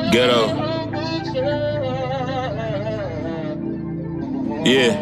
Ghetto. Yeah.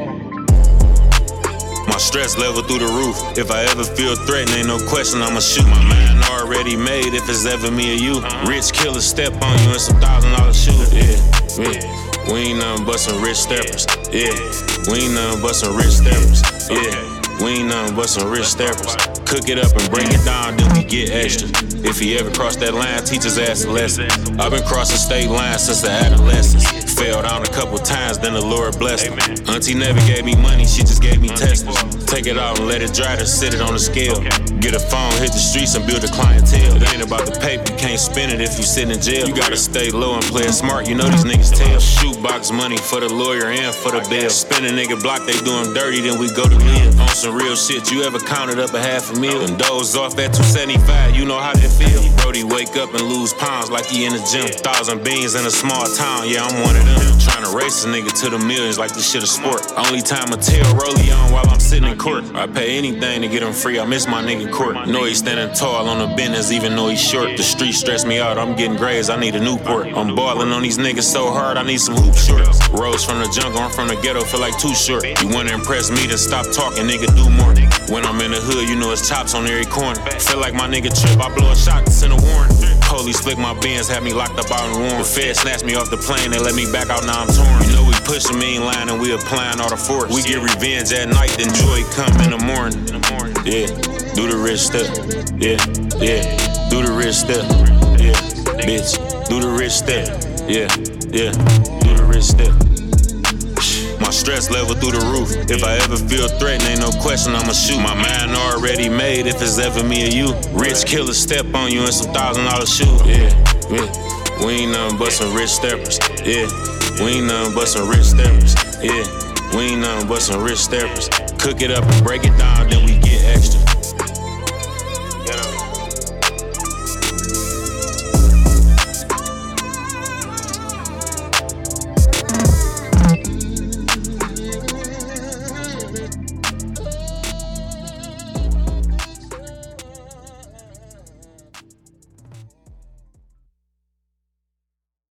My stress level through the roof. If I ever feel threatened, ain't no question I'ma shoot. My mind already made if it's ever me or you. Rich killers step on you in some $1,000 shoes. Yeah. We ain't nothing but some rich steppers. Yeah. We ain't nothing but some rich steppers. Yeah. We ain't nothing but some rich steppers. Cook it up and break it down, then we get extra. If he ever crossed that line, teach his ass a lesson. I've been crossing state lines since the adolescence. Fell down a couple times, then the Lord blessed me. Auntie never gave me money, she just gave me testers. Take it out and let it dry, then sit it on the scale. Get a phone, hit the streets and build a clientele. It ain't about the paper, you can't spend it if you sit in jail. You gotta stay low and play it smart, you know these niggas tell. Shootbox money for the lawyer and for the bail. Spin a nigga block, they do him dirty, then we go to live. On some real shit, you ever counted up a $500,000? And doze off at 275, you know how that feel. Brody wake up and lose pounds like he in the gym. 1,000 beans in a small town, yeah, I'm one of them. Tryna race a nigga to the millions like this shit a sport. Only time I tell Rollie on while I'm sitting in court. I pay anything to get him free, I miss my nigga court. Know he standing tall on the business even though he short. The street stress me out, I'm getting grades, I need a Newport. I'm balling on these niggas so hard, I need some hoop shorts. Rose from the jungle, I'm from the ghetto, feel like too short. You wanna impress me, then stop talking, nigga, do more. When I'm in the hood, you know it's chops on every corner. Feel like my nigga trip, I blow a shot to send a warrant. Police flick my Benz, had me locked up out in Warren. The Fed snatched me off the plane, they let me back out, now I'm torn. You know we pushing mean line and we applying all the force. We get revenge at night, then joy come in the morning. Yeah, do the rich step. Yeah, yeah, do the rich step. Yeah, bitch, do the rich step. Yeah, yeah, do the rich step. My stress level through the roof. If I ever feel threatened, ain't no question I'ma shoot. My mind already made if it's ever me or you. Rich killers step on you in some $1,000 shoes. Yeah, yeah. We ain't nothing but some rich steppers. Yeah, we ain't nothing but some rich steppers. Yeah, we ain't nothing but some rich steppers. Cook it up and break it down, then we